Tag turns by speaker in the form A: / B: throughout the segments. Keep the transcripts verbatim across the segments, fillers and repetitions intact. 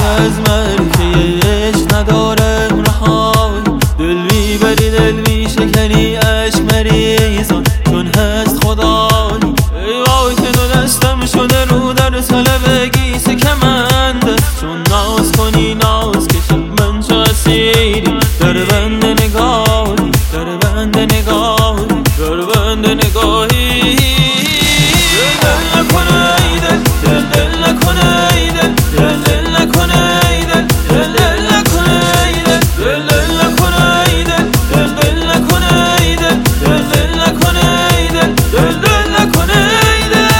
A: از مرکه عشق ندارم رهایی، دل میبری دل میشکنی عشق مریزان چون هست خدایی. ای وای که دو دستم شده رو در طلب گیس کمنده، چون ناز کنی ناز کشم من چو اسیری در بند نگاهی، در بند نگاهی، در بند نگاهی. دل دل نکنه ای دل، دل دل نکنه ای دل، دل دل نکنه ای دل، دل دل نکنه ای دل، دل دل نکنه ای دل، دل دل نکنه ای دل، دل دل نکنه ای دل، دل دل نکنه ای دل.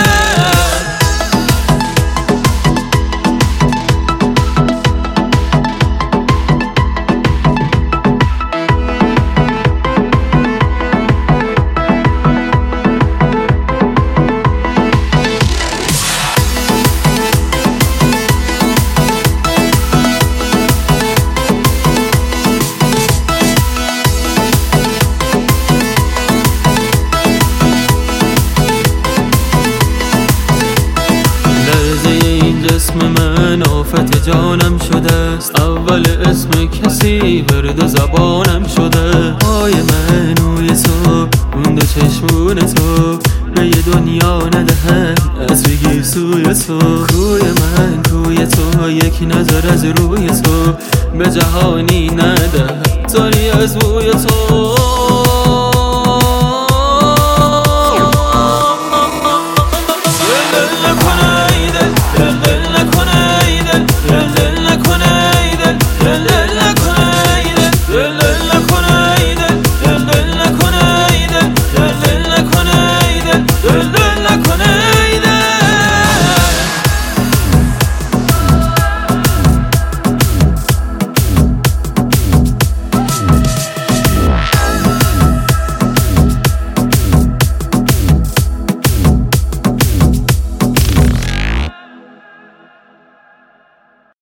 A: اسم من آفت جانم شده است، اول اسم کسی ورد زبانم شده. پای من روی تو اون دو چشمون تو به یه دنیا ندهن از بگی سوی تو. کوی من کوی تو یک نظر از روی تو به جهانی نده تاری از بوی تو.